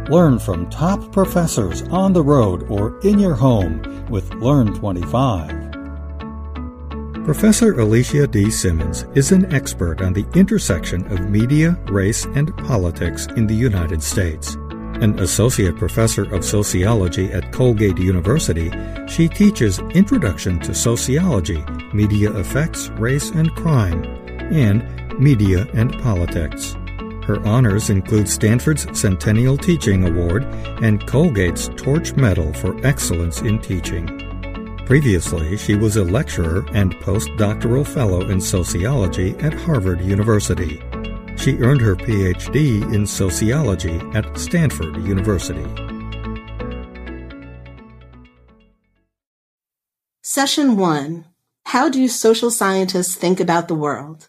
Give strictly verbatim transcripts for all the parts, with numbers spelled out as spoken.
Learn from top professors on the road or in your home with Learn twenty-five. Professor Alicia D. Simmons is an expert on the intersection of media, race, and politics in the United States. An associate professor of sociology at Colgate University, she teaches Introduction to Sociology, Media Effects, Race and Crime, and Media and Politics. Her honors include Stanford's Centennial Teaching Award and Colgate's Torch Medal for Excellence in Teaching. Previously, she was a lecturer and postdoctoral fellow in sociology at Harvard University. She earned her P H D in sociology at Stanford University. Session one. How do social scientists think about the world?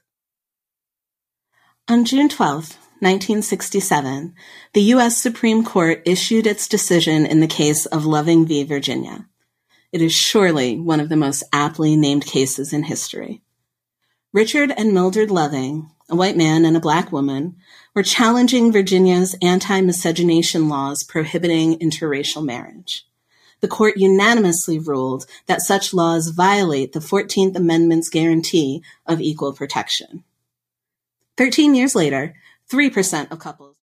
On June twelfth, nineteen sixty-seven, the U S Supreme Court issued its decision in the case of Loving v. Virginia. It is surely one of the most aptly named cases in history. Richard and Mildred Loving, a white man and a black woman, were challenging Virginia's anti-miscegenation laws prohibiting interracial marriage. The court unanimously ruled that such laws violate the fourteenth Amendment's guarantee of equal protection. Thirteen years later, three percent of couples